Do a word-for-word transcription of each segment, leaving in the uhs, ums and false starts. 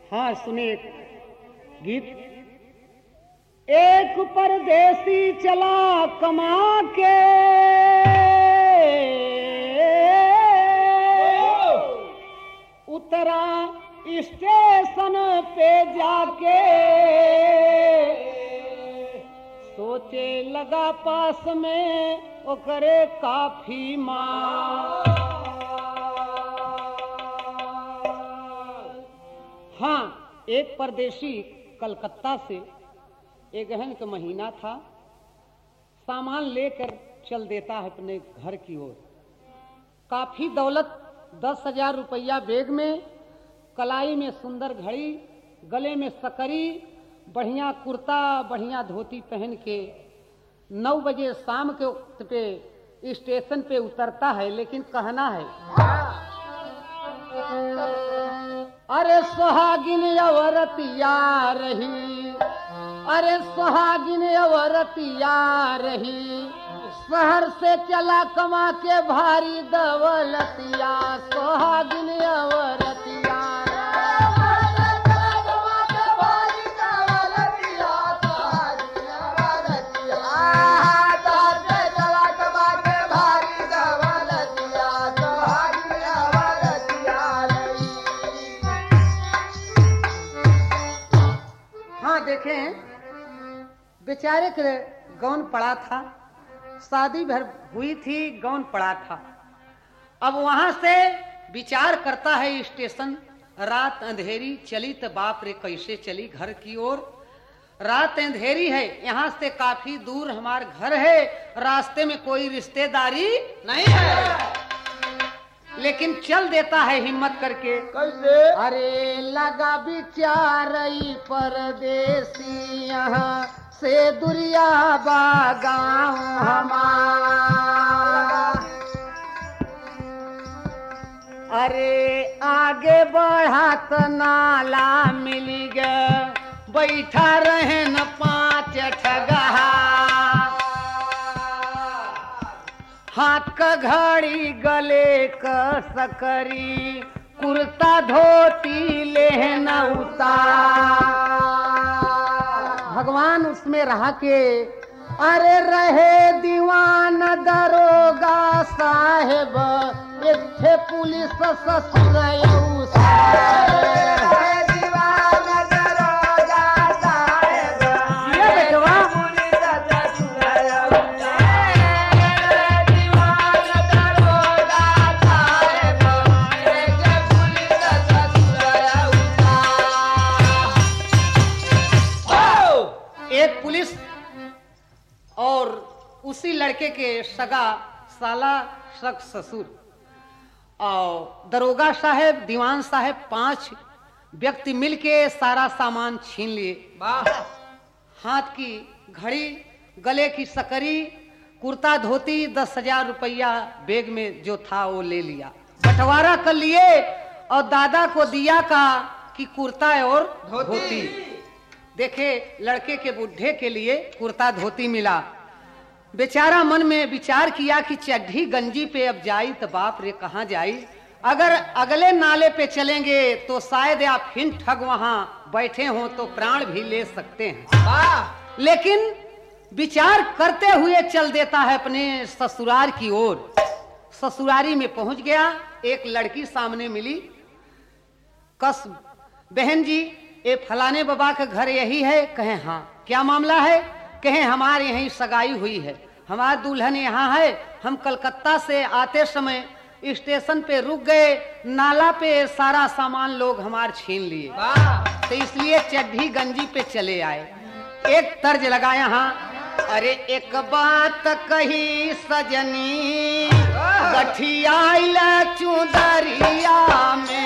हाँ सुनिए गीत। एक परदेसी चला कमा के उतरा स्टेशन पे जाके सोचे लगा पास में ओकरे काफी माँ। हाँ, एक परदेशी कलकत्ता से एक गहन का महीना था, सामान लेकर चल देता है अपने घर की ओर। काफी दौलत, दस हजार रुपया बैग में, कलाई में सुंदर घड़ी, गले में सकरी, बढ़िया कुर्ता, बढ़िया धोती पहन के नौ बजे शाम के वक्त पे स्टेशन पे उतरता है। लेकिन कहना है, अरे सुहागिन अवरतिया रही, अरे सुहागिन अवरतिया रही, शहर से चला कमा के भारी दौलतिया, सुहागिन अवरतिया देखें, बेचारे के गौन पड़ा था, शादी भर हुई थी, गौन पड़ा था। अब वहां से विचार करता है स्टेशन, रात अंधेरी चली तो बाप रे कैसे चली घर की ओर। रात अंधेरी है, यहाँ से काफी दूर हमार घर है, रास्ते में कोई रिश्तेदारी नहीं है, लेकिन चल देता है हिम्मत करके। कैसे? अरे लगा बिचारई परदेसी यहाँ से दुरिया बागाओ हमारा, अरे आगे बढ़ा तो नाला मिली गया, बैठा रहे न पांच ठगहा, हाथ का घड़ी गले का सकरी, कुर्ता धोती लेना उतार। भगवान उसमें रहा के अरे रहे दीवान दरोगा साहेब, एक पुलिस ससुर और उसी लड़के के सगा साला सग ससुर और दरोगा साहब, दीवान साहब, पांच व्यक्ति मिलके सारा सामान छीन लिए। हाथ की घड़ी, गले की सकरी, कुर्ता धोती, दस हजार रुपया बैग में जो था वो ले लिया, बंटवारा कर लिए और दादा को दिया का कि कुर्ता और धोती। देखे लड़के के बुढ़े के लिए कुर्ता धोती मिला। बेचारा मन में विचार किया कि चड्ढी गंजी पे अब जाई तो बाप रे कहाँ जाई, अगर अगले नाले पे चलेंगे तो शायद आप फिर ठग वहां बैठे हो तो प्राण भी ले सकते हैं। लेकिन विचार करते हुए चल देता है अपने ससुराल की ओर। ससुरारी में पहुंच गया, एक लड़की सामने मिली। कस बहन जी, ये फलाने बाबा का घर यही है? कहे हाँ। क्या मामला है? कहे हमारे यहीं सगाई हुई है, हमारा दुल्हन यहाँ है, हम कलकत्ता से आते समय स्टेशन पे रुक गए, नाला पे सारा सामान लोग हमार छीन लिए, तो इसलिए चड्ढी गंजी पे चले आए। एक तर्ज लगा यहाँ, अरे एक बात कही सजनी गठिया चुदरिया में,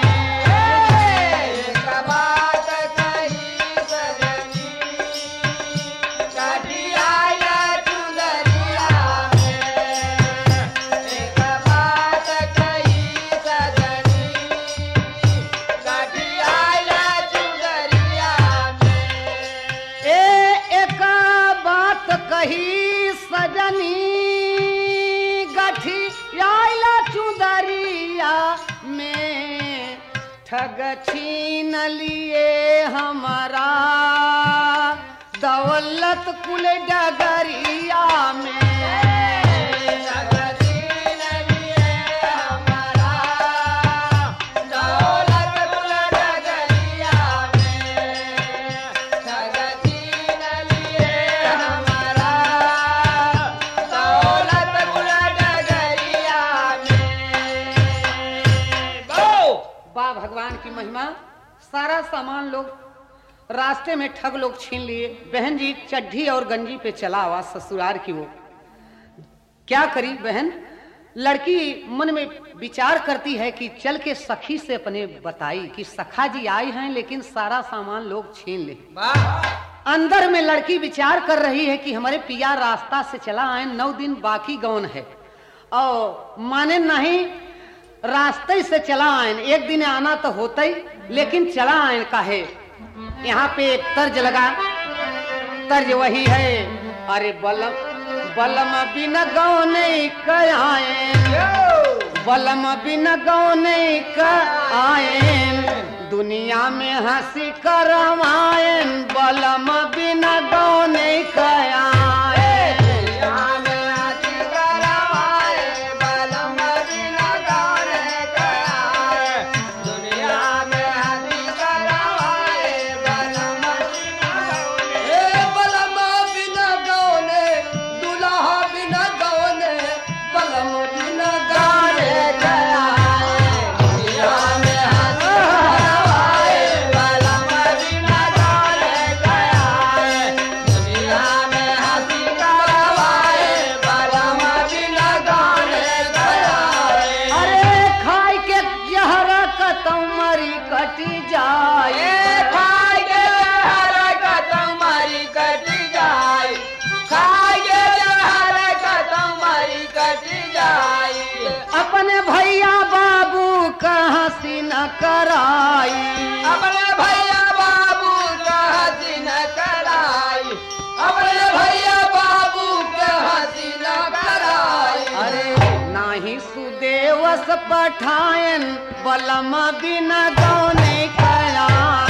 ठग छीन लिए हमारा दौलत कुल डगरिया में भगवान की महिमा। सारा सामान लोग रास्ते में ठग लोग छीन लिए। बहन जी चड्ढी और गंजी पे चला हुआ ससुराल की वो। क्या करी बहन? लड़की मन में विचार करती है कि चल के सखी से अपने बताई कि सखा जी आए हैं लेकिन सारा सामान लोग छीन ले। अंदर में लड़की विचार कर रही है कि हमारे पिया रास्ता से चला आए, नौ दिन बाकी गौन है और माने नहीं रास्ते से चला आयन, एक दिन आना तो होता ही लेकिन चला आयन का है। यहाँ पे एक तर्ज लगा, तर्ज वही है, अरे बलम बलम बिन गौने कयायन, बलम बिन गौने कयायन, दुनिया में हंसी करवायन, बलम बिन गौने कयायन। अपने भैया बाबू का हंसी न कराई, अपने भैया बाबू का हंसी न कराई, अपने भैया बाबू का हंसी न कराई। अरे नाही सुदेवस पठायन, बलम बिन गौने कराए।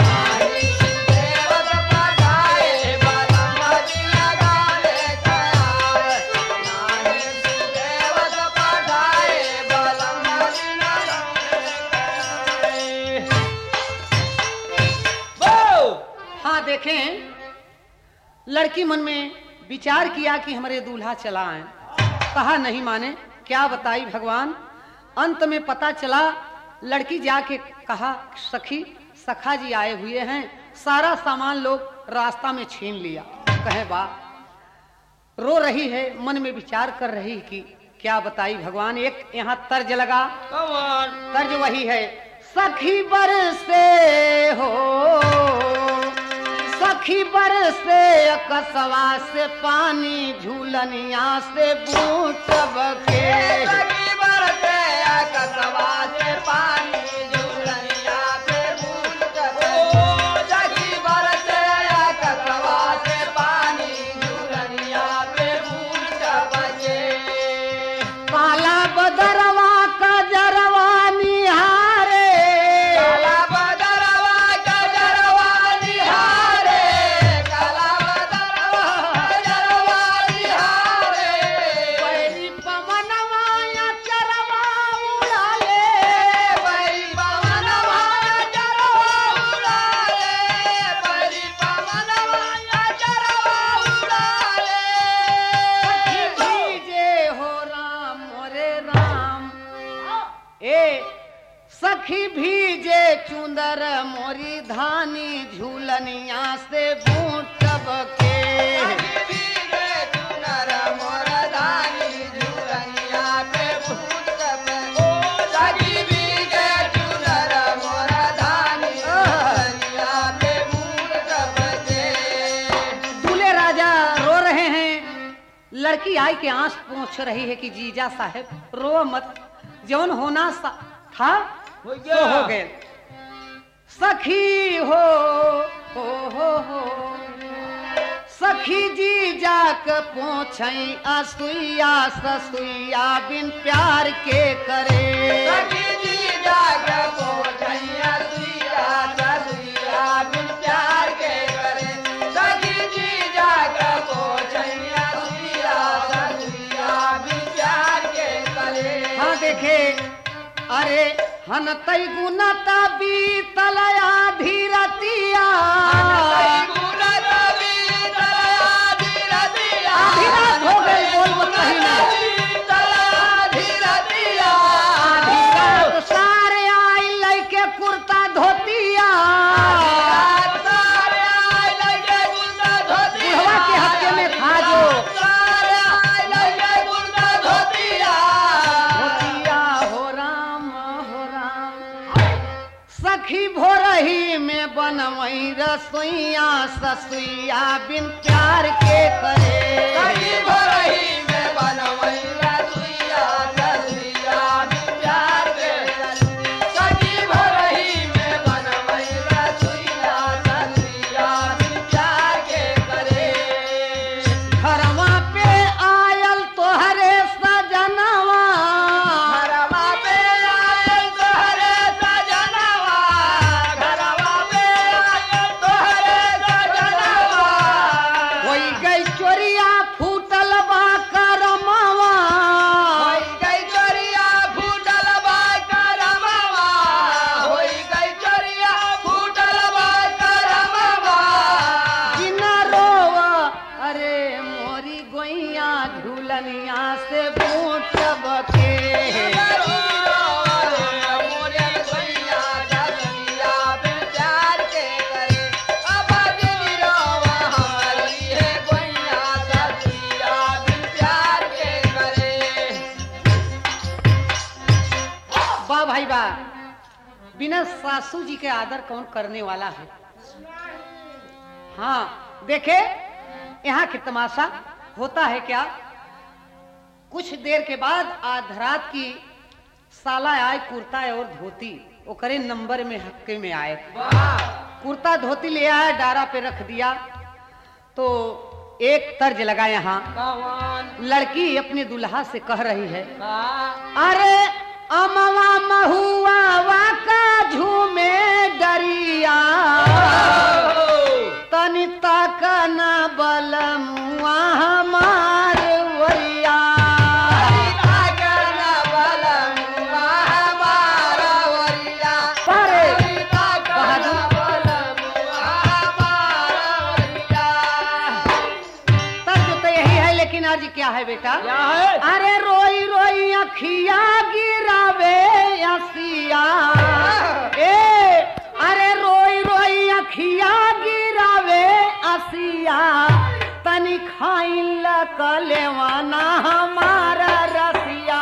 देखें लड़की मन में विचार किया कि हमारे दूल्हा चला आए, कहा नहीं माने। क्या बताई भगवान? अंत में पता चला लड़की जाके कहा सखी सखा जी आए हुए हैं, सारा सामान लोग रास्ता में छीन लिया। कहे बा रो रही है, मन में विचार कर रही कि क्या बताई भगवान। एक यहाँ तर्ज लगा, तर्ज वही है, सखी बरसे हो सखी बरसे कसवा से पानी, झूलनिया से बूट बके। सखी बरसे कसवा से पानी, झूलनिया से बूट बके। सखी बरसे कसवा से पानी, झूलनिया से बूट बके। काला बदरवा का जरवा निहारे, काला बदरवा का जरवा निहारे, काला बदरवा का जरवा निहारे। पैरी पवनवा या चरवा उड़ा ले, पैरी पवनवा या चरवा उड़ा ले, पैरी पवनवा या चरवा उड़ा ले। भीजे हो राम मोरे राम, ए सखी भीजे चुंदर मोरी धानी, झूलनिया से बूट बके। सखी भीजे चुनर मोर धानी, झूलनिया पे बूट बके। सखी भीजे चुनर मोर धानी, झूलनिया पे बूट बके। दूल्हे राजा रो रहे हैं, लड़की आई के आंस पहुंच रही है कि जीजा साहब रो मत, जौन होना था हो तो हो गए। सखी हो हो हो हो सखी जी जाक पहुंचई असुइया, ससुइया बिन प्यार के करे। सखी जी जाके पहुंचई असुइया, ससुइया बिन अनतई गुनता बीतल आधी रतिया आधी रात हो गई बोल मत कहीं ना आधी रात सारे आई लइके कुर्ता धोतिया बुढ़वा के हत्या में था जो धोतिया हो राम हो राम सखी भोरही में बनवई रसोईया ससुईया बिन प्यार के करे सखी भोरही में बनवई रसोईया ससुईया बिन प्यार के करे सखी भोरही में बनवई रसोईया ससुईया बिन प्यार के करे घरवा पे आयल तोहरे सजनवा घरवा पे आयल तोहरे सजनवा घरवा पे आयल तोहरे सजनवा होई गई चोरिया फूटल बा करमवा होई गई चोरिया फूटल बा करमवा होई गई चोरिया फूटल बा करमवा बिना रोवा अरे मोरी गोइया झूलनिया से बूट बके वाह भाई वाह बिना सासू जी के आदर कौन करने वाला है। हाँ देखे यहाँ की तमाशा होता है क्या। कुछ देर के बाद आधरात की साला आए कुर्ता और धोती ओकरे नंबर में हक्के में आए कुर्ता धोती ले आया डारा पे रख दिया तो एक तर्ज लगा यहाँ लड़की अपने दुल्हा से कह रही है अरे अमवा महुआ वाका झूमे डरिया तनि तक न बलमुआ हमार वरिया आज क्या है बेटा क्या है? अरे रोई रोई अखिया गिरावे असिया ए अरे रोई रोई अखिया गिरावे असिया तनी खाइल कलेवाना हमारा रसिया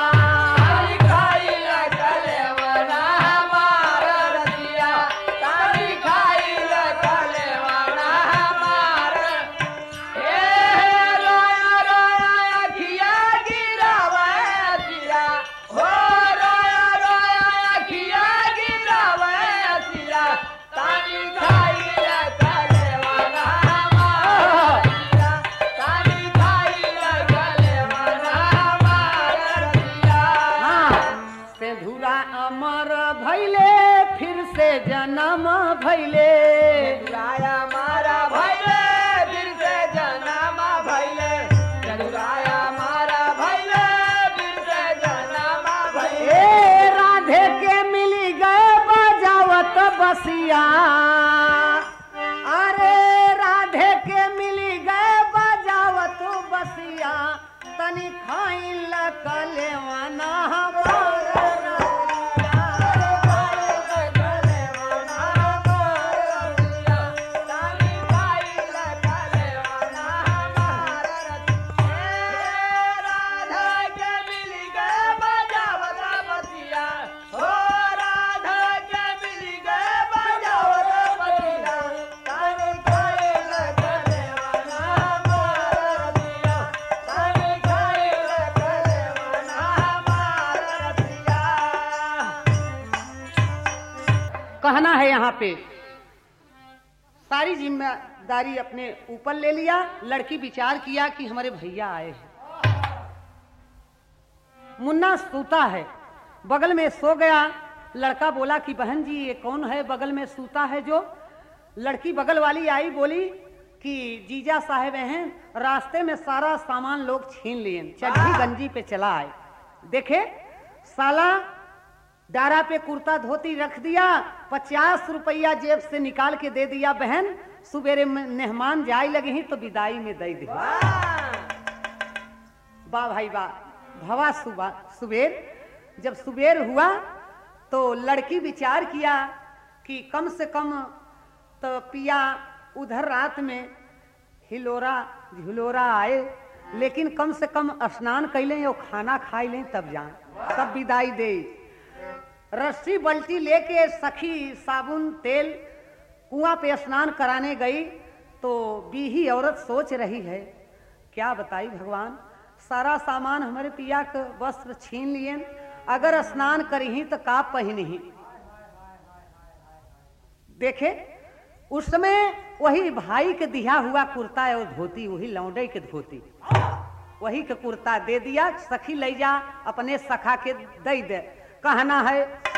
जन्म भैले राया मारा भैले फिर से जन्म भैले राया मारा भैले फिर से जन्म भैले ए राधे के मिली गए बजावत बसिया अरे राधे के मिली गए बजावत बसिया तनी खाइल कलेवाना हमारा कहना है यहाँ पे सारी जिम्मेदारी अपने ऊपर ले लिया। लड़की विचार किया कि हमारे भैया आए हैं। मुन्ना सूता है, बगल में सो गया। लड़का बोला कि बहन जी ये कौन है बगल में सूता है जो। लड़की बगल वाली आई बोली कि जीजा साहब हैं, रास्ते में सारा सामान लोग छीन लिए, चड्ढी गंजी पे चला आए। देखे साला डारा पे कुर्ता धोती रख दिया, पचास रुपया जेब से निकाल के दे दिया, बहन सुबेरे मेहमान जाए लगे ही तो विदाई में दे दे। वाह भाई वाह, भवा सुबह सुबेर। जब सुबेर हुआ तो लड़की विचार किया कि कम से कम तो पिया उधर रात में हिलोरा झुलोरा आए, लेकिन कम से कम स्नान कर लें और खाना खाई लें तब जाएं, तब विदाई दे। रस्सी बल्टी लेके सखी साबुन तेल कुआं पे स्नान कराने गई तो बीही औरत सोच रही है, क्या बताई भगवान, सारा सामान हमारे पिया के वस्त्र छीन लिए, अगर स्नान करी तो का पहनी। देखे उस समय वही भाई के दिया हुआ कुर्ता और धोती, वही लौंडे के धोती, वही के कुर्ता दे दिया, सखी ले जा अपने सखा के दे दे। कहना है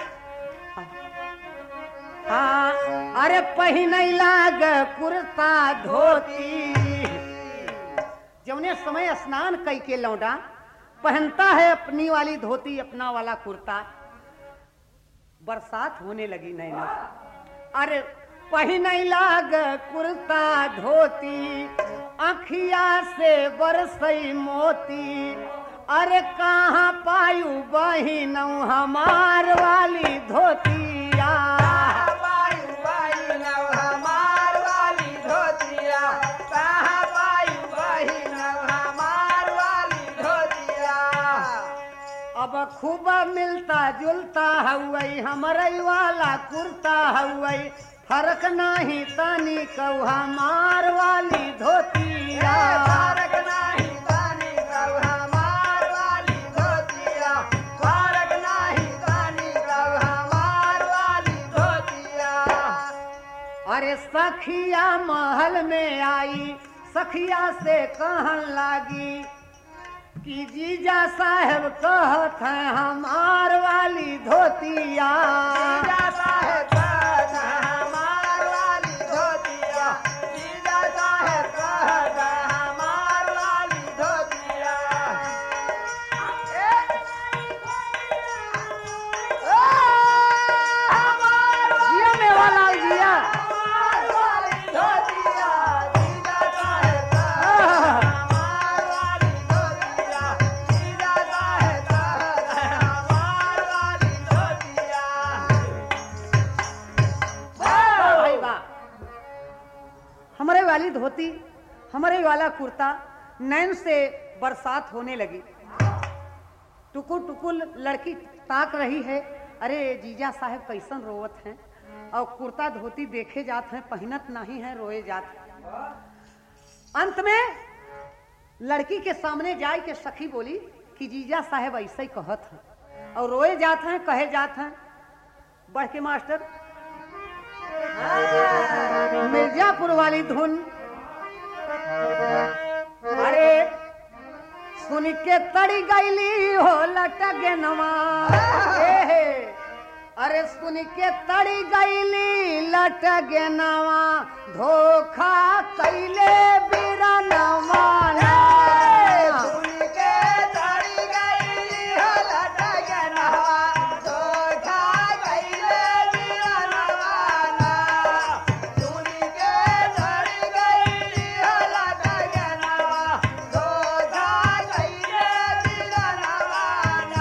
हाँ, अरे पहिनई लाग कुर्ता धोती। जौने समय स्नान कई के लौंडा पहनता है अपनी वाली धोती अपना वाला कुर्ता, बरसात होने लगी नैना। अरे पहिनई लाग कुर्ता धोती, अखिया से बरसई मोती, अरे कहाँ पायू बहिन हमार वाली धोतिया, पायू बहिन हमार वाली धोतिया, कहाँ पायू बहिन हमार वाली धोतिया। अब खूब मिलता जुलता हुई हमरई वाला कुर्ता हुई, फर्क नहीं तानी कहू हमार वाली धोतिया, फर्क नहीं तानी कहू हमार वाली धोतिया, फर्क नहीं तानी कहू हमार वाली धोतिया। अरे सखिया महल में आई, सखिया से कहन लागी कि जीजा साहब कहत है हमार वाली धोतिया, जीजा साहब कहत है हमार वाली धोतिया, जीजा साहब कहत है हमार वाली धोतिया। जिया में वाला जिया, हमार वाली धोतिया, जीजा साहब कहत है हमार वाली धोतिया, जीजा साहब कहत है हमार वाली धोतिया। भाई वाह, हमारे वाली धोती हमारे वाला कुर्ता। नैन से बरसात होने लगी, टुकुर टुकुर लड़की ताक रही है, अरे जीजा साहब कैसन रोवत हैं, और कुर्ता धोती देखे जात हैं, पहनत नहीं है, रोए जात हैं। अंत में लड़की के सामने जाए के सखी बोली कि जीजा साहब ऐसे ही कहत हैं और रोए जात हैं, कहे जात हैं। बढ़ के मास्टर मिर्जापुर वाली धुन, अरे सुन के तड़ी गईली हो लटगे नवा, अरे सुन के तड़ी गईली लटगे नवा, धोखा कैले बीरा नवाना, सुन के तड़ी गईली हो लटगे नवा, धोखा कैले बीरा नवाना, सुन के तड़ी गईली हो लटगे नवा, धोखा कैले बीरा नवाना।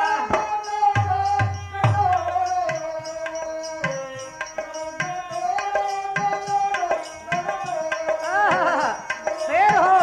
शेर हो।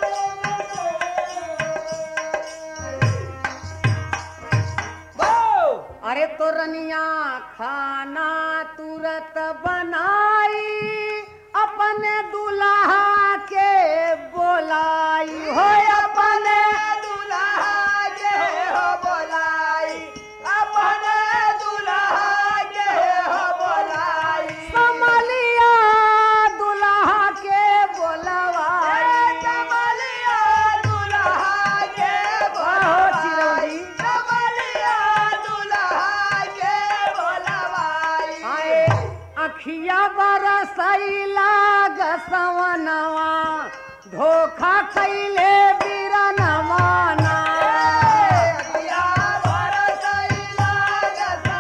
अरे तो रनिया खाना तुरंत बनाई, अपने दुल्हा के बोलाई हो, अपने दुल्हा के हो बोलाई, अपने दुल्हा के हो बोलाई, समलिया दुल्हा के बोलवाई, कमलिया दुल्हा के हो चिरौरी। कमलिया दुल्हा के बोलवाई। आए अखिया बरसैला गसवनवा, धोखा कैले बीरा नवाना, अखिया बरसैला गसवनवा,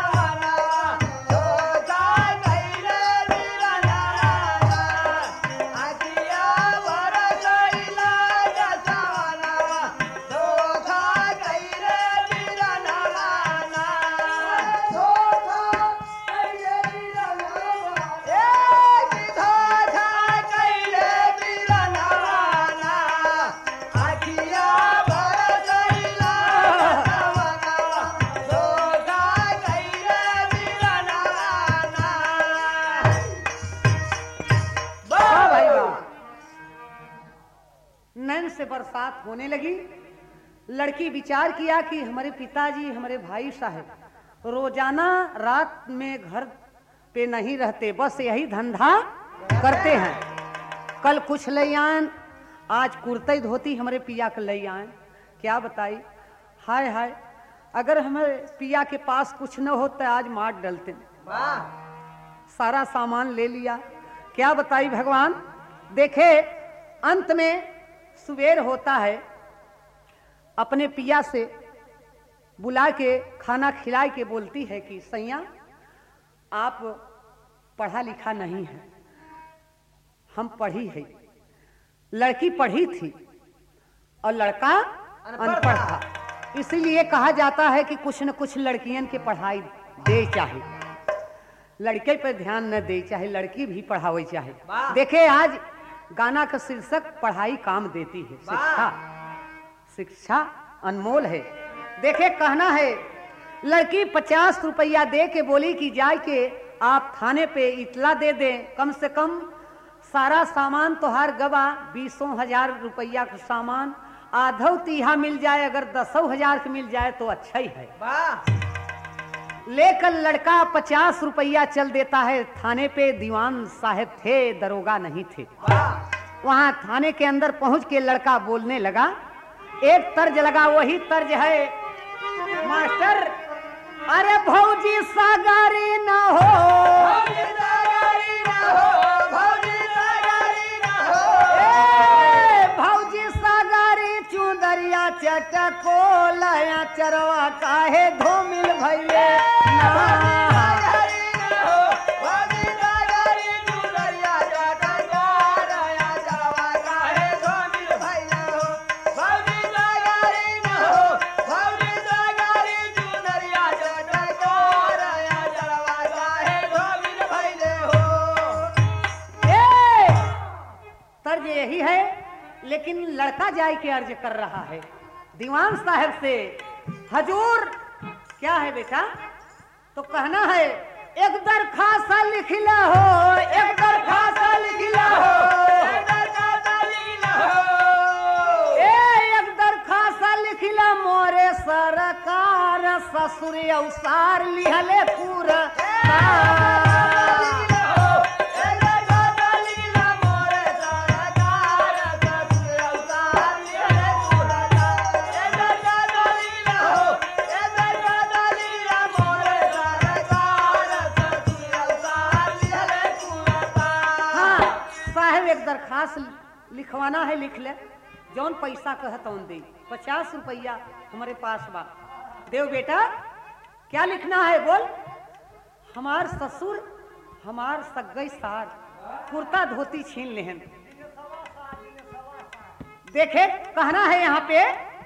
से बरसात होने लगी। लड़की विचार किया कि हमारे पिताजी, हमारे भाई साहब रोजाना रात में घर पे नहीं रहते, बस यही धंधा करते हैं। कल कुछ ले आए, आज कुर्ते धोती हमारे पिया के ले आए। क्या बताई, हाय हाय, अगर हमारे पिया के पास कुछ न होता आज मार डलते। सारा सामान ले लिया। क्या बताई भगवान। देखे अंत में सुबेर होता है, अपने पिया से बुला के खाना खिला के बोलती है कि सैया आप पढ़ा लिखा नहीं है, हम पढ़ी है। लड़की पढ़ी थी और लड़का अनपढ़ था, इसीलिए कहा जाता है कि कुछ न कुछ लड़कियन के पढ़ाई दे चाहे, लड़के पे ध्यान न दे चाहे, लड़की भी पढ़ावे चाहे। देखे आज गाना का शीर्षक पढ़ाई काम देती है। शिक्षा शिक्षा अनमोल है। देखे कहना है, लड़की पचास रुपया दे के बोली कि जाए के आप थाने पे इतला दे दें, कम से कम सारा सामान तोहार गवा बीसों हजार रुपया का सामान आधो तीहा मिल जाए, अगर दसों हजार के मिल जाए तो अच्छा ही है। लेकर लड़का पचास रुपया चल देता है थाने पे। दीवान साहब थे, दरोगा नहीं थे। वहां थाने के अंदर पहुंच के लड़का बोलने लगा, एक तर्ज लगा, वही तर्ज है मास्टर, अरे भौजी सागारी ना हो, भौजी सागारी ना हो, भौजी सागारी ना हो, ए भौजी सागारी चुंदरिया चटको लया चरवा काहे धोमिल भइले ना। यही है, लेकिन लड़का जाए के अर्ज कर रहा है दीवान साहब से, हजूर क्या है बेटा, तो कहना है एक दरखास्त लिखला हो, एक दरखास्त लिखला हो, ए एक दरखास्त लिखला मोरे सरकार ससुर अवसार लिहले पूरा दरखास्त लिखवाना है, लिख ले, जौन पैसा कह तौन दे। पचास रुपया हमारे पास बा, देव बेटा क्या लिखना है बोल। हमार ससुर हमार सगई सार कुर्ता धोती छीन लेहन। देखे कहना है यहाँ पे,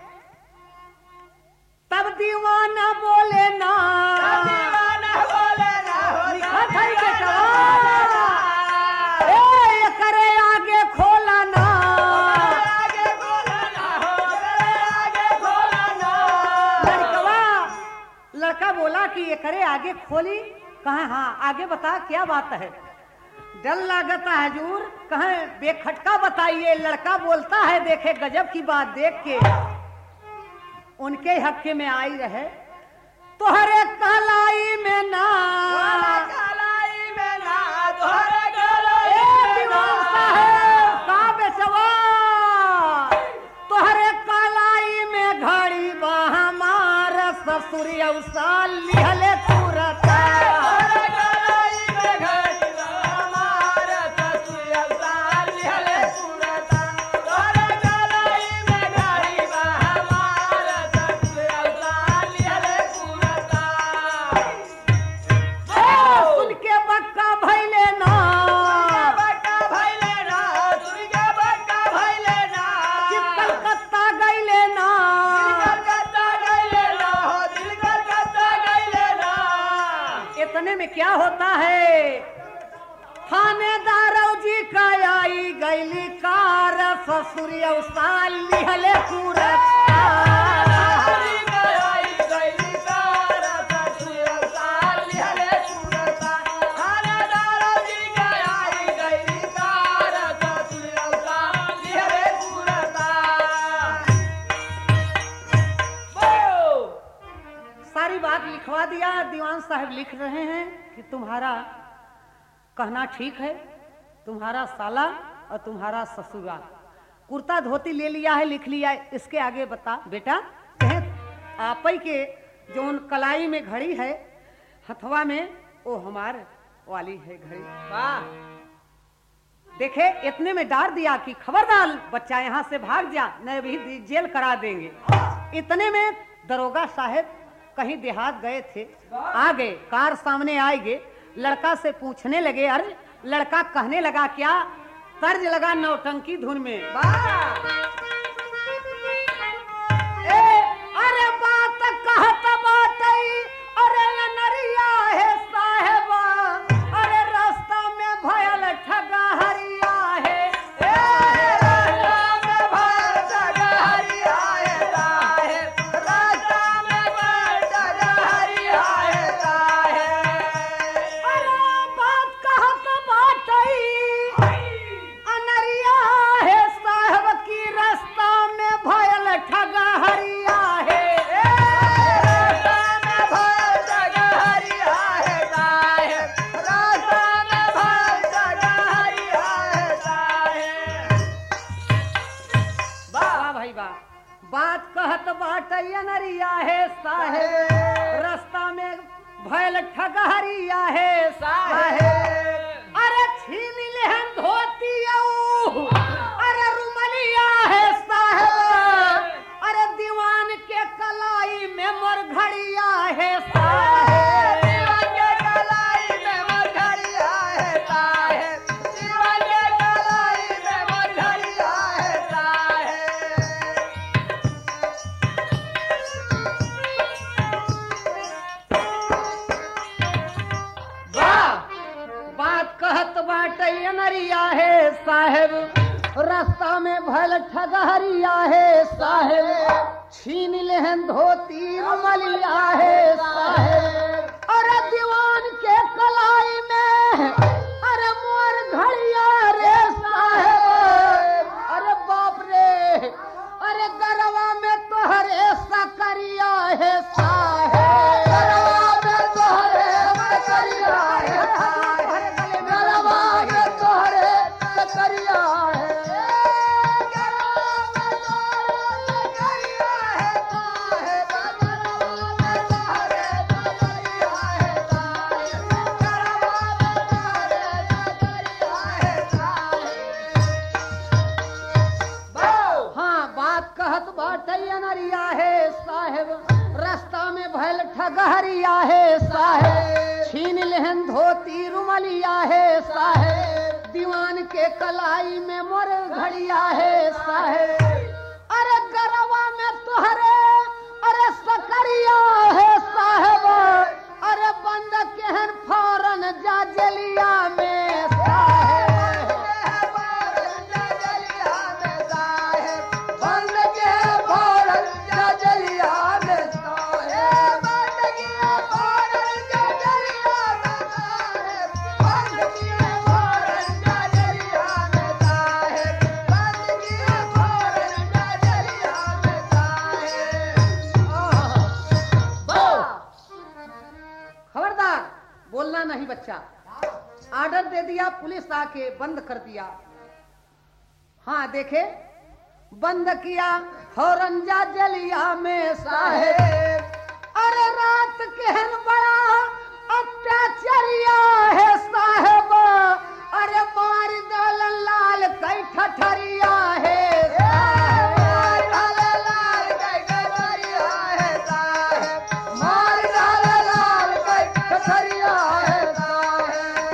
तब दीवाना बोले ना, दीवाना बोले ना, लिखा था बेटा करे आगे खोला ना, आगे खोला ना हो, आगे खोला ना। लड़कवा लड़का बोला कि ये करे आगे खोली, कहा हाँ आगे बता क्या बात है। डर लागता है हजूर, कहे बेखटका बताइए। लड़का बोलता है, देखे गजब की बात देख के उनके हक में आई रहे, तोहरे कलाई में ना, कलाई में ना, तोहरे तोहरे कलाई में घड़ी बा हमार ससुर अवसाल लिहले तुरता, तोहरे कलाई में घड़ी बा हमार ससुर अवसाल लिहले तुरता, तोहरे कलाई में घड़ी बा हमार ससुर अवसाल लिहले तुरता। सुन के बक्का भइले ना, में क्या होता है, थानेदार जी का आई गैली कार ससुर अवसाल लिहले पूरा दीवान साहब लिख रहे हैं कि तुम्हारा कहना ठीक है, तुम्हारा साला और तुम्हारा ससुरा। कुर्ता धोती ले लिया है, लिख लिया है, इसके आगे बता बेटा। कहें आप ही के जो कलाई में घड़ी है हथवा में, वो हमार वाली है घड़ी। वाह, देखे इतने में डार दिया कि खबरदार बच्चा यहाँ से भाग जा, नहीं भी जेल करा देंगे। इतने में दरोगा साहब कहीं देहात गए थे, आ गए, कार सामने आए गए, लड़का से पूछने लगे। अरे लड़का कहने लगा क्या, तर्ज लगा नौटंकी धुन में। ए, अरे बात कहत बात अरे नरिया है साहेबा, अरे रास्ता में भयल ठगा हरिया है, बात कहत बाट नरिया है साहेब, रास्ता में भयल ठगहरिया है साहेब। अरे छीन लेहन धोती अरे रुमलिया है साहेब, अरे दीवान के कलाई में मोर घड़िया है साहेब, दीवान के कलाई में मोर घड़िया है साहेब, दीवान के कलाई में मोर घड़िया है साहेब। कहत बाटे नरिया है साहेब, रास्ता में भल ठगहरिया है साहेब, छीन लेहन धोती रुमलिया है साहेब, अरे दीवान के कलाई में अरे मोर घड़िया रे साहेब, अरे बाप रे, अरे गरवा में तोहरे सकरिया है साहेब, गरवा में तोहरे सकरिया है साहेब, गरवा में तोहरे सकरिया है, गरवा में तोहरे सकरिया है साहेब, गरवा में तोहरे सकरिया है साहेब, गरवा में तोहरे सकरिया है साहेब। हाँ, बात कहत बाटे नरिया है साहेब, रास्ता में भयल ठगहरिया है साहेब, छीन लेहन धोती रुमलिया है साहेब, दीवान के कलाई में मोर घड़िया है साहेब, अरे गरवा में तोहरे अरे सकरिया है साहेब, अरे बंद केहन फौरन जा जलिया में साहेब, बंद के फौरन जा जलिया में साहेब, बंद के फौरन जा जलिया में साहेब, बंद के फौरन जा जलिया में साहेब, बंद के फौरन जा जलिया में साहेब। खबरदार बोलना नहीं बच्चा। आर्डर दे दिया, पुलिस आके बंद कर दिया। हाँ देखे, बंद किया फौरन जा जलिया में साहेब, अरे रात केहन बड़ा अत्याचारिया है साहेब, अरे मार दल लाल कई ठठरिया है साहेब, मार दल लाल कई ठठरिया है साहेब, मार दल लाल कई ठठरिया है साहेब।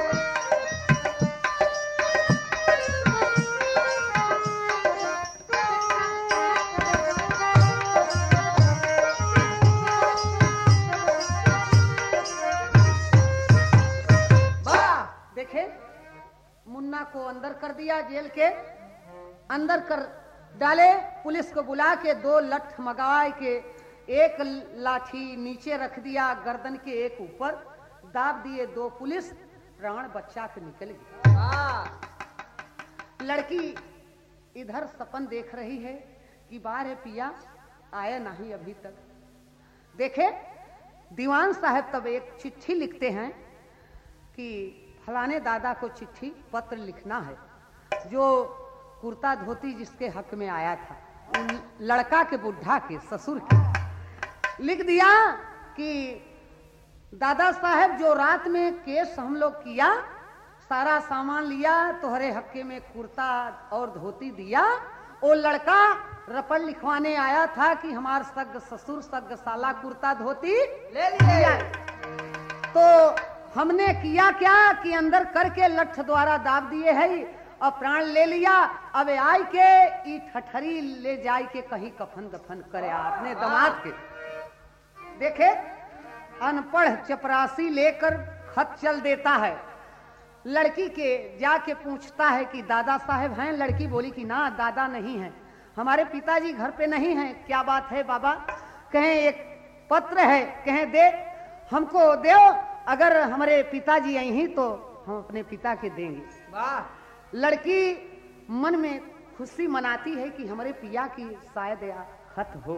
देखे, मुन्ना को अंदर कर दिया, जेल के अंदर कर डाले। पुलिस को बुला के दो लठ मगाए के, एक लाठी नीचे रख दिया, गर्दन के एक ऊपर दाब दिए दो पुलिस, प्राण बच्चा के निकल गया। लड़की इधर सपन देख रही है कि बाहर है पिया आया नहीं अभी तक। देखे दीवान साहब तब एक चिट्ठी लिखते हैं कि फलाने दादा को चिट्ठी पत्र लिखना है, जो कुर्ता धोती जिसके हक में आया था, उन लड़का के बुढ़ा के ससुर के। लिख दिया कि दादा साहब जो रात में केस हम लोग किया, सारा सामान लिया, तुम्हारे हक्के में कुर्ता और धोती दिया, वो लड़का रपट लिखवाने आया था कि हमार सग ससुर सग साला कुर्ता धोती ले लिया। तो हमने किया क्या कि अंदर करके लठ द्वारा दाब दिए है और प्राण ले लिया। अब आई के ई ठठरी ले जाए के कहीं कफन दफन करे अपने दामाद के। देखे अनपढ़ चपरासी लेकर खत चल देता है, लड़की के जाके पूछता है कि दादा साहब हैं? लड़की बोली कि ना दादा नहीं है, हमारे पिताजी घर पे नहीं हैं। क्या बात है बाबा? कहें एक पत्र है, कहें दे हमको दो, अगर हमारे पिताजी यहीं तो हम अपने पिता के देंगे। वाह। लड़की मन में खुशी मनाती है कि हमारे पिया की शायद या खत हो।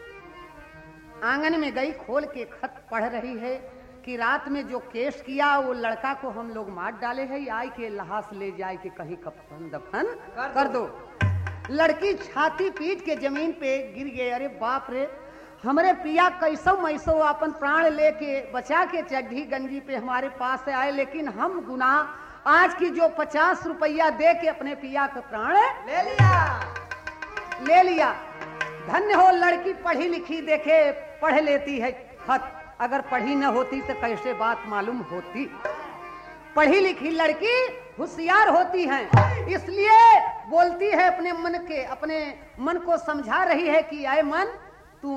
आंगन में गई, खोल के खत पढ़ रही है कि रात में जो केस किया वो लड़का को हम लोग मार डाले हैं, आई के लहास ले जाए के कहीं कफन दफन कर, कर दो। लड़की छाती पीट के जमीन पे गिर गए। अरे बाप रे, हमारे पिया कैसो मैसो अपन प्राण लेके बचा के चड्ढी गंजी पे हमारे पास आए, लेकिन हम गुनाह आज की जो पचास रुपया दे के अपने पिया का प्राण ले लिया ले लिया। धन्य हो लड़की, पढ़ी लिखी, देखे पढ़ लेती है खत, अगर पढ़ी न होती तो कैसे बात मालूम होती। पढ़ी लिखी लड़की होशियार होती हैं, इसलिए बोलती है अपने मन के, अपने मन को समझा रही है कि आए मन तू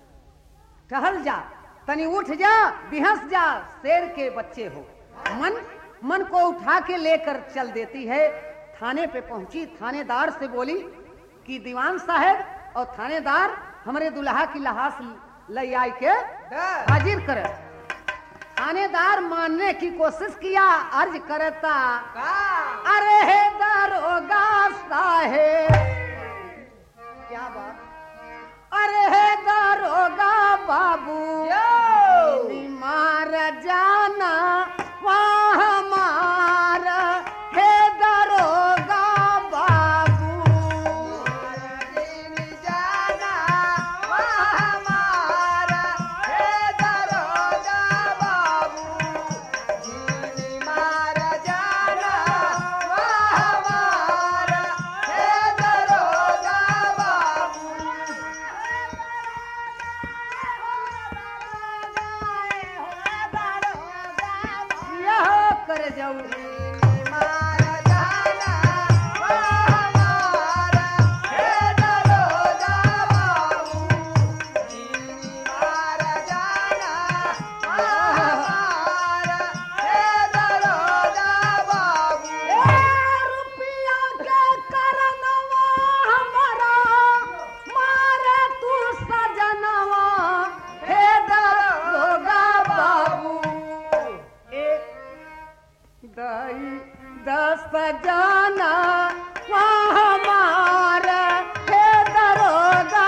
टहल जा, तनी उठ जा, बिहस जा, शेर के बच्चे हो। मन मन को उठा के लेकर चल देती है। थाने पे पहुंची, थानेदार से बोली कि दीवान साहब और थानेदार हमारे दुल्हा की लहास ले आई के हाजिर करे। थानेदार मानने की कोशिश किया, अर्ज करता अरे हे दारोगा साहेब, क्या बात, अरे हे दारोगा बाबू मार जाना वहाँ मार, हे दारोगा कर जाऊ दस जाना वहाँ मार, हे दरोगा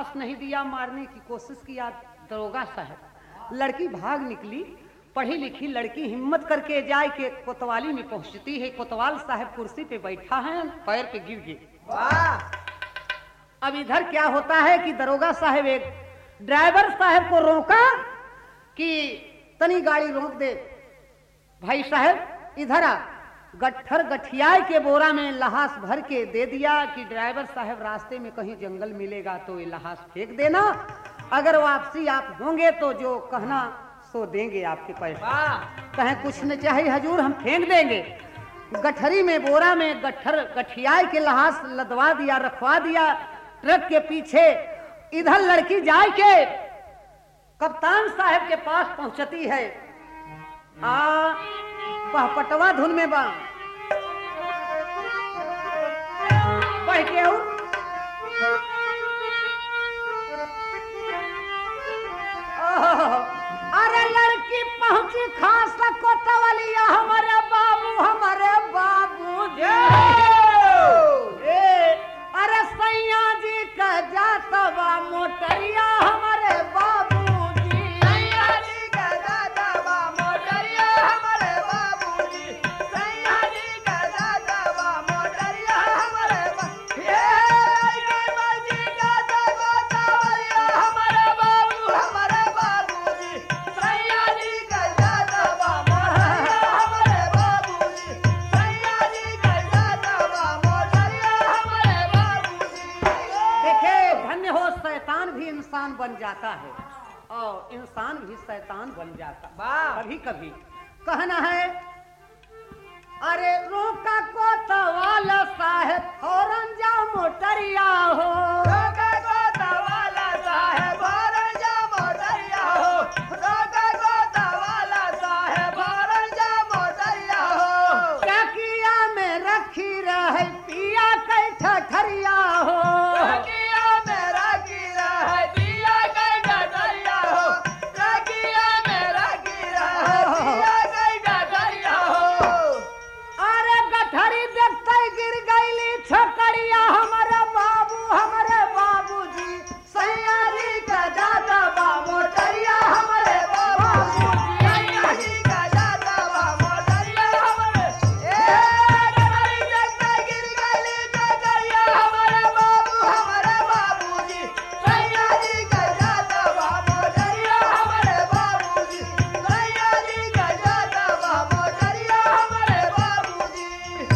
साहस नहीं दिया, मारने की कोशिश किया दरोगा साहब। लड़की भाग निकली, पढ़ी लिखी लड़की हिम्मत करके जाए के कोतवाली में पहुंचती है। कोतवाल साहब कुर्सी पे बैठा है, पैर पे गिर गए। अब इधर क्या होता है कि दरोगा साहब एक ड्राइवर साहब को रोका कि तनी गाड़ी रोक दे, भाई साहब इधर आ। गट्ठर गठियाई के बोरा में लहास भर के दे दिया कि ड्राइवर साहब रास्ते में कहीं जंगल मिलेगा तो ये लहास फेंक देना, अगर वापसी आप होंगे तो जो कहना सो देंगे आपके पैसा। कहें कुछ न चाहिए हजूर, हम फेंक देंगे। गठरी में बोरा में गट्ठर गठियाई के लहास लदवा दिया, रखवा दिया ट्रक के पीछे। इधर लड़की जाए के कप्तान साहब के पास पहुंचती है। आ पटवा धुन में बा बढ़ के आऊ। अरे लड़की पहुंची खास कोतवालिया, हमारे बाबू हमारे बाबू अरे सैया जी का जातवा मोटरिया, हमारे बाबू जी सैया जी का जातवा मोटरिया, हमारे बाबू जी सैया जी का जातवा मोटरिया, हमारे बाबू जी का जातवा हमारे बाबू हमारे बाबू जी सैया जी का जातवा मोटरिया, हमारे बाबू जी सैया जी का जातवा मोटरिया, हमारे बाबू जी। देखे धन्य हो, शैतान भी इंसान बन जाता है और इंसान भी शैतान बन जाता कभी कभी। कहना है अरे रोका कोतवाल साहब फौरन जा मोटरिया हो, रोका कोतवाल साहब फौरन जा मोटरिया हो, रोका कोतवाल साहब फौरन जा मोटरिया हो। चकिया में रखी रहे पिया कई ठठरिया हो, चकिया में रखी रहे पिया कई ठठरिया हो, चकिया में रखी रहे पिया कई ठठरिया हो। अरे गठरी देखते गिर गईली छोकरिया, हमारे बाबू हमारे बाबू जी सैया जी का जाता बा मोटरिया, हमारे बाबू जी सैया जी का जाता बा मोटरिया, हमारे ए गठरी देखते गिर गईली छोकरिया, हमारे बाबू हमारे बाबू जी सैया जी का जाता बा मोटरिया, हमारे बाबू जी सैया जी का जाता बा मोटरिया, हमारे बाबू जी।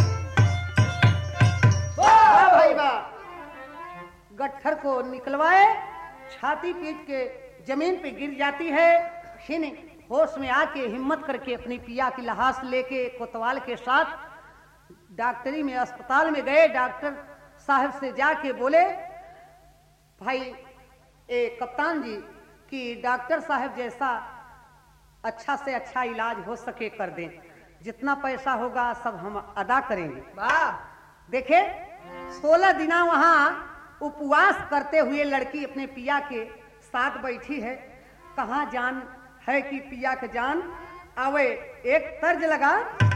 वाह भाई वाह। गट्ठर को निकलवाए, छाती पीट के जमीन पे गिर जाती है। फिर होश में आके हिम्मत करके अपनी पिया की लहास लेके कोतवाल के साथ डॉक्टरी में अस्पताल में गए। डॉक्टर साहब से जाके बोले भाई ए कप्तान जी कि डॉक्टर साहब जैसा अच्छा से अच्छा इलाज हो सके कर दें, जितना पैसा होगा सब हम अदा करेंगे। देखे सोलह दिना वहां उपवास करते हुए लड़की अपने पिया के साथ बैठी है। कहाँ जान है कि पिया के जान आवे। एक तर्ज लगा,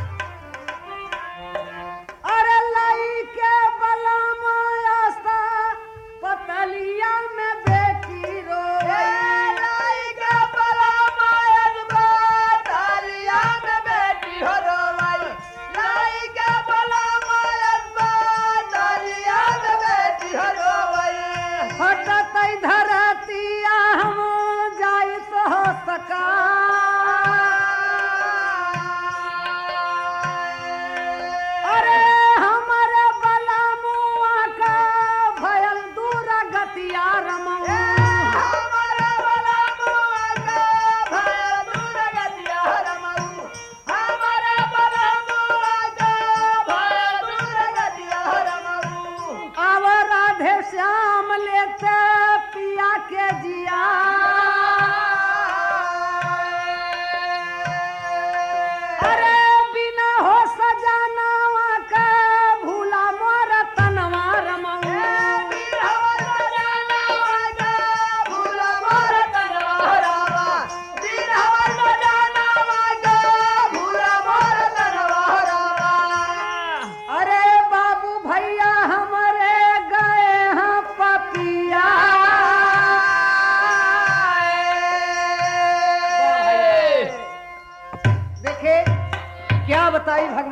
अरे लाई के बला माया सा पतलिया में बेटी रोए, लाई के बला माया पतलिया में बेटी हो रोए, लाई के बला माया पतलिया में बेटी हो रोए। हटत धरतिया हम जाई तो हो सका, अरे हमारे बला मुआ का भयल दूर गतिया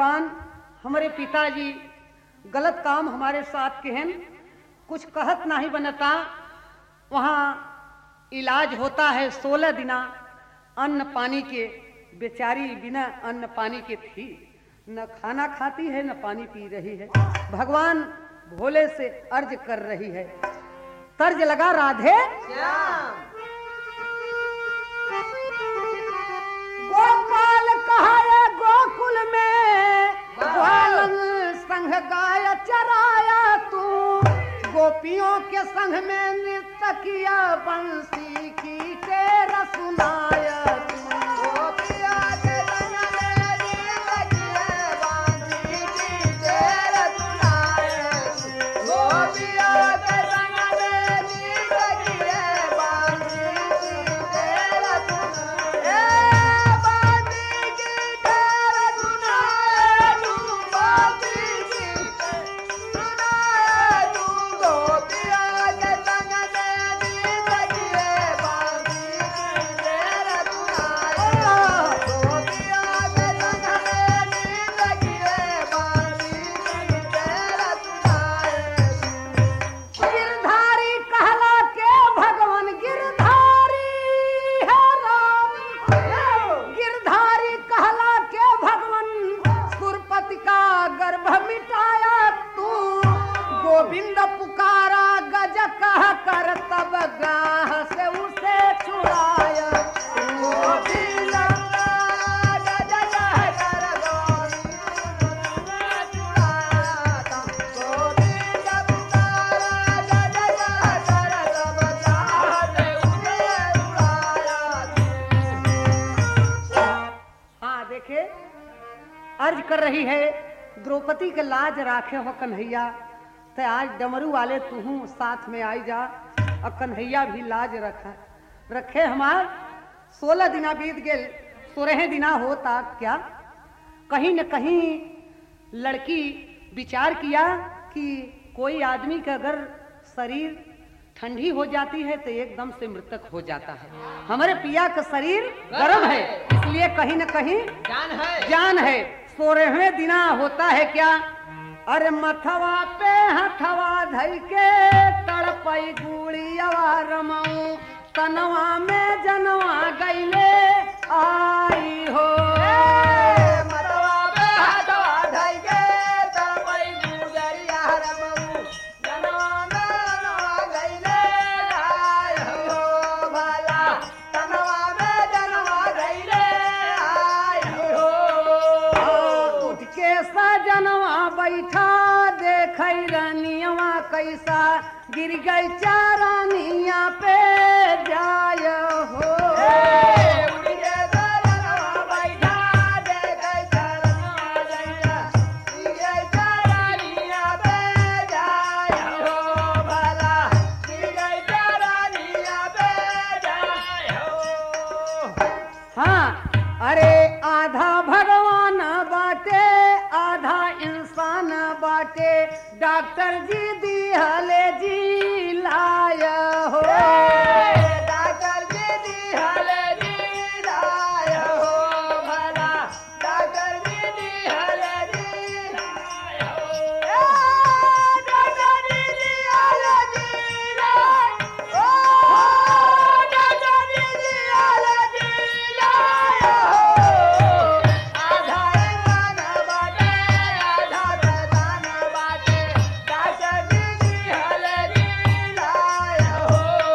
भगवान हमारे पिताजी गलत काम हमारे साथ केहन कुछ कहत नहीं बनता। वहाँ इलाज होता है सोलह दिना अन्न पानी के, बेचारी बिना अन्न पानी के थी, न खाना खाती है न पानी पी रही है। भगवान भोले से अर्ज कर रही है, तर्ज लगा राधे गोपाल कहाया गोकुल में ग्वालन संग गाय चराया तू, गोपियों के संग में नृत्य किया बंसी की तेरा सुनाया तू। गोपिया के संग में नृत्य किया बंसी की तेरा सुनाया तू, गोपिया के संग में नृत्य किया बंसी की तेरा सुनाया अर्ज कर रही है द्रौपदी के लाज राखे हो कन्हैया, ते आज डमरू वाले तुहू साथ में आई जा और कन्हैया भी लाज रखा रखे। हमार सोलह दिना बीत गए, सोलह दिना होता क्या। कहीं न कहीं लड़की विचार किया कि कोई आदमी का अगर शरीर ठंडी हो जाती है तो एकदम से मृतक हो जाता है। हमारे पिया का शरीर गर्म है, इसलिए कहीं न कहीं जान है जान है। सोलहवें दिना होता है क्या, अरे मथवा पे हथवा धई के तड़पई गुड़ियावा रमाऊ, तनवा में जनवा गईले आई हो। मतवा पे हथवा धई के तड़पई गुड़िया रमाऊ, तनवा में जनवा गईले आई हो भला, तनवा में जनवा गईले आई हो। उठ के सजनवा बैठा देखई रनियवा कैसा गिर गई चारानिया पे जाय हो। उठ के सजनवा बैठा देखई चारानिया जैसा गिर गई चारानिया पे जाय हो भला, गिर गई चारानिया पे जाय हो। हाँ, अरे आधा भगवान बाटे आधा इंसान बाटे, डॉक्टर जी दिहले जी लाय हो। डॉक्टर जी दिहले जी लाय हो भला, डॉक्टर जी दिहले जी लाय हो। डॉक्टर जी दिहले जी लाय हो, डॉक्टर जी दिहले जी लाय हो। आधा इंसान बाटे आधा प्रधान बाटे, डॉक्टर जी दिहले जी लाय हो।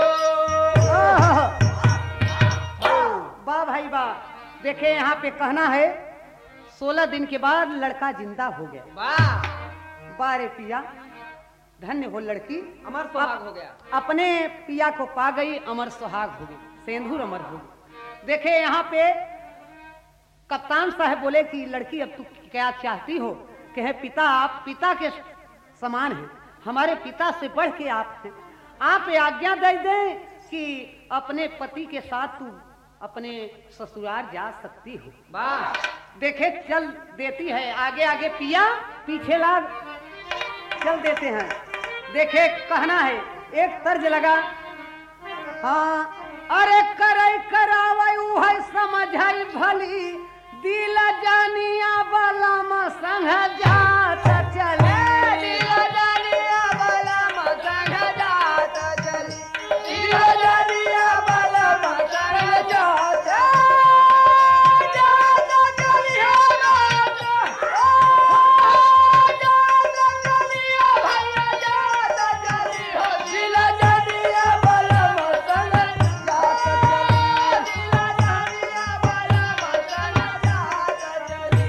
वाह भाई वाह। देखे यहाँ पे कहना है सोलह दिन के बाद लड़का जिंदा हो गया। वाह, बारे पिया धन्य हो लड़की, अमर सुहाग हो गया। अपने पिया को पा गई, अमर सुहाग हो गई, सेंधुर अमर हो गई। देखे यहाँ पे कप्तान साहब बोले कि लड़की अब तू क्या चाहती हो, कहे पिता आप पिता के समान हैं, हमारे पिता से बढ़ के आप हैं, आप आज्ञा दे दें कि अपने पति के साथ तू अपने ससुराल जा सकती हो। वाह, देखे चल देती है, आगे आगे पिया पीछे लाग चल देते हैं। देखे कहना है एक तर्ज लगा, हाँ अरे करई करावई है समझाई भली, दिल जानिया बलम संग जात चले दिल जानिया बलम संग जात चली दिल जानिया बलम संग जात जात चली हो जात जात चली हो भैया जात चली हो दिल जानिया बलम संग जात चली दिल जानिया बलम संग जात चली।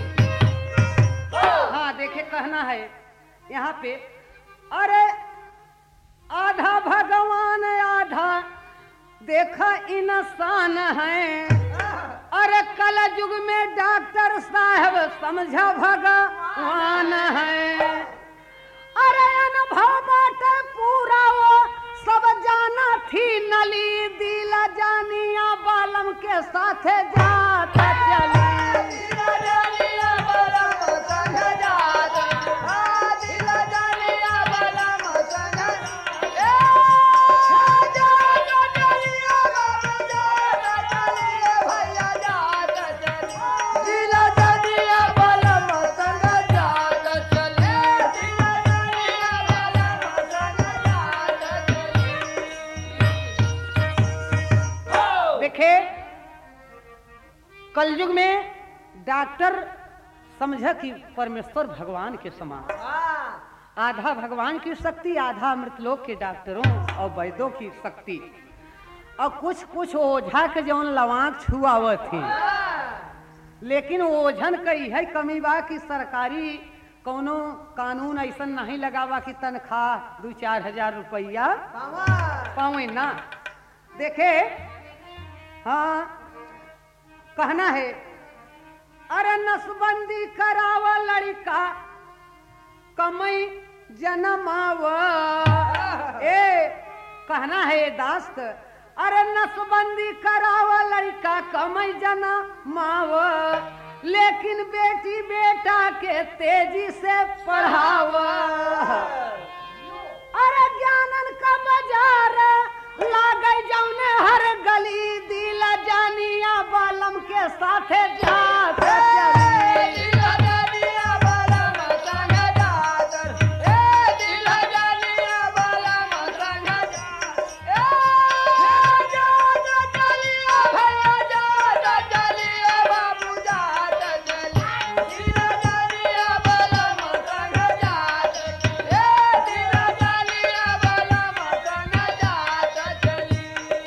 हाँ देखे कहना है यहाँ पे अरे आधा भगवान आधा देखा इंसान है अरे कल युग में डॉक्टर साहब समझा भगवान है अरे अनुभव बाटे पूरा वो सब जाना थी नली दिल जानिया बालम के साथ जात चली दिल जानिया बलम संग जात दिल जानिया बलम संग ए जात चलिए बाबू जात चलिए भैया जात चलिए दिल जानिया बलम संग जात चलिए दिल जानिया बलम संग जात चलिए। देखे कलयुग में डॉक्टर समझा कि परमेश्वर भगवान के समान आधा भगवान की शक्ति आधा मृतलोक के डॉक्टरों और वैद्यों की शक्ति और कुछ कुछ ओझा के जौन लवांग छुआवत थी लेकिन ओझन का यह कमी बा कि सरकारी कोनो कानून ऐसा नहीं लगावा कि तनख्वाह दो चार हजार रुपया पावे ना देखे हाँ कहना है अरे नसबंदी करावा लड़का कमई जन्मावा ए कहना है ये दास्त अरे नसबंदी करावा लड़का कमई जन्मावा लेकिन बेटी बेटा के तेजी से पढ़ावा अरे ज्ञानन का बाजार लागे जौने हर गली दिल जानिया बालम के साथे जात चली दिल जानिया बलम संग जात ए दिल जानिया बलम संग जात ए जात चलिए भैया जात चलिए बाबू जात चली दिल जानिया बलम संग जात ए दिल जानिया बलम संग जात चली।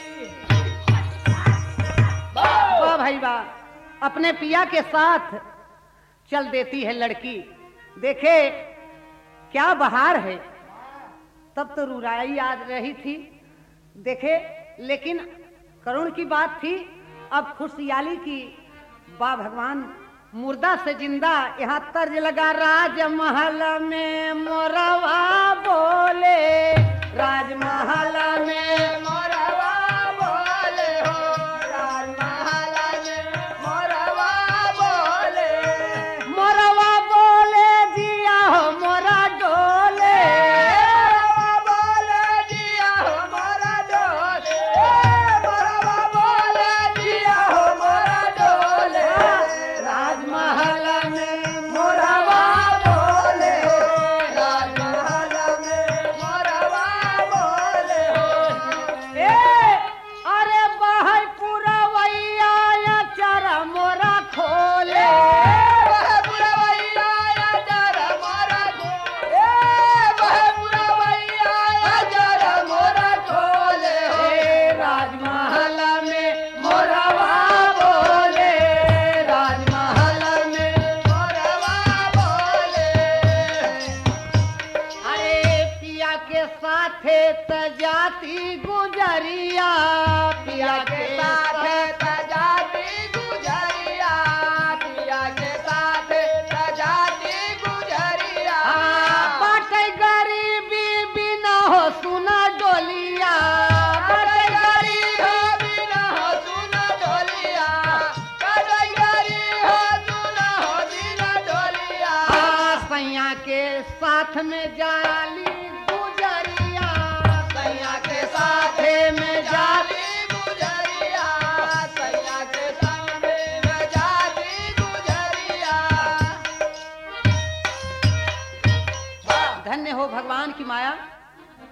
वाह भाई वाह अपने पिया के साथ चल देती है लड़की देखे क्या बहार है तब तो रुराई याद रही थी देखे लेकिन करुण की बात थी अब खुशहाली की बा भगवान मुर्दा से जिंदा यहाँ तर्ज लगा राजमहल में मोरवा बोले राजमहल में मोरवा बोले हो राजमहल में मोरवा बोले मोरवा बोले जिया हो मोरा डोले मोरवा बोले जिया हो मोरा डोले मोरवा बोले जिया हो मोरा डोले राजमहल में मोरवा बोले हो राजमहल में मोरवा बोले हो ए अरे बाहर पूरा वैया या चारा मोरा खोले वह बुढ़वैया जरा मोरा ए वह बुढ़वैया जरा मोरा खोले हो ए राजमहल में मोरवा बोले राजमहल में मोरवा बोले अरे पिया के साथे तजाती गुजरिया पिया के साथ तजाती गुजरिया पिया के साथ तजाती गुजरिया पाटे गरीबी बिना हो सुना डोलिया कटै गरी हो बिना हो सुना डोलिया कटै गरी हो सुना हो बिना डोलिया सैया के साथ में जाली गुजरिया सैया के साथ में जाली गुजरिया सैया के साथ में जाली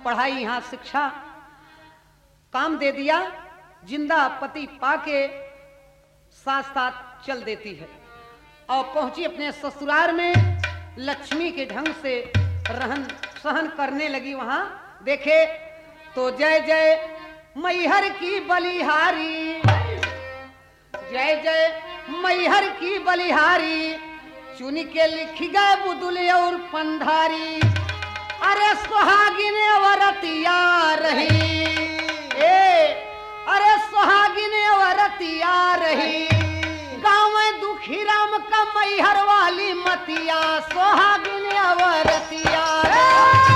पढ़ाई यहाँ शिक्षा काम दे दिया, जिंदा पति पाके साथ साथ चल देती है और पहुंची अपने ससुराल में। लक्ष्मी के ढंग से रहन सहन करने लगी। वहां देखे तो जय जय मैहर की बलिहारी, जय जय मैहर की बलिहारी, चुन के लिख गए बुदुल और पंधारी। अरे सुहागिन औरतिया रही, ए अरे सुहागिन औरतिया रही, गाँव में दुखी राम का मैहर वाली मतिया, सुहागिन औरतिया रही।